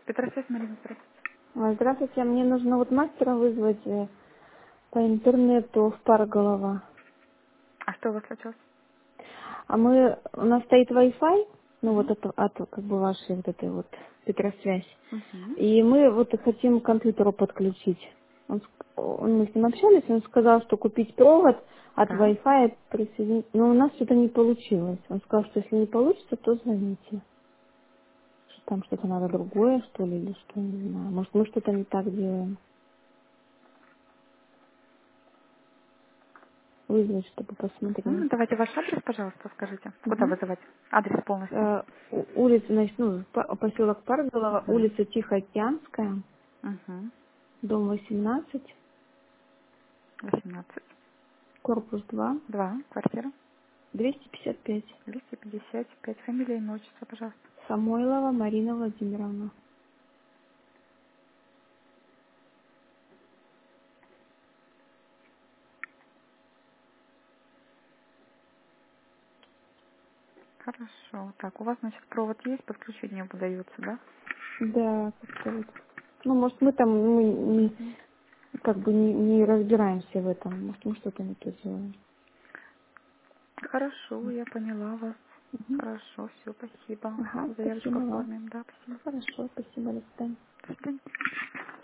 Петросвязь, Марина, здравствуйте. Здравствуйте, мне нужно вот мастера вызвать по интернету в Парголово. А что у вас случилось? У нас стоит Wi-Fi, ну Угу. вот это от как бы вашей вот этой вот Петросвязь. Угу. И мы вот и хотим к компьютеру подключить. Мы с ним общались, он сказал, что купить провод от Да. Wi-Fi присоединить. Но у нас что-то не получилось. Он сказал, что если не получится, то звоните. Что там что-то надо другое, что ли, или что, не знаю. Может, мы что-то не так делаем. Вызвать, чтобы посмотреть. Угу. Давайте ваш адрес, пожалуйста, скажите. Куда Мгм. вызывать? Адрес полностью. Улица, значит, поселок Парголова, Угу. улица Тихоокеанская, Угу. дом 18, 18. корпус 2, 2. Квартира. 255. 255. Фамилия, имя, отчество, пожалуйста. Самойлова Марина Владимировна. Хорошо. Так, у вас, значит, провод есть, подключение выдается, да? Да, как-то вот. Ну, может, мы там Угу. как бы не разбираемся в этом. Может, мы что-то не то делаем. Хорошо, я поняла вас. Мгм. Хорошо, все, спасибо. Ага, Заявочку спасибо вам. оформим, да, спасибо. Хорошо, спасибо, до свидания. До свидания.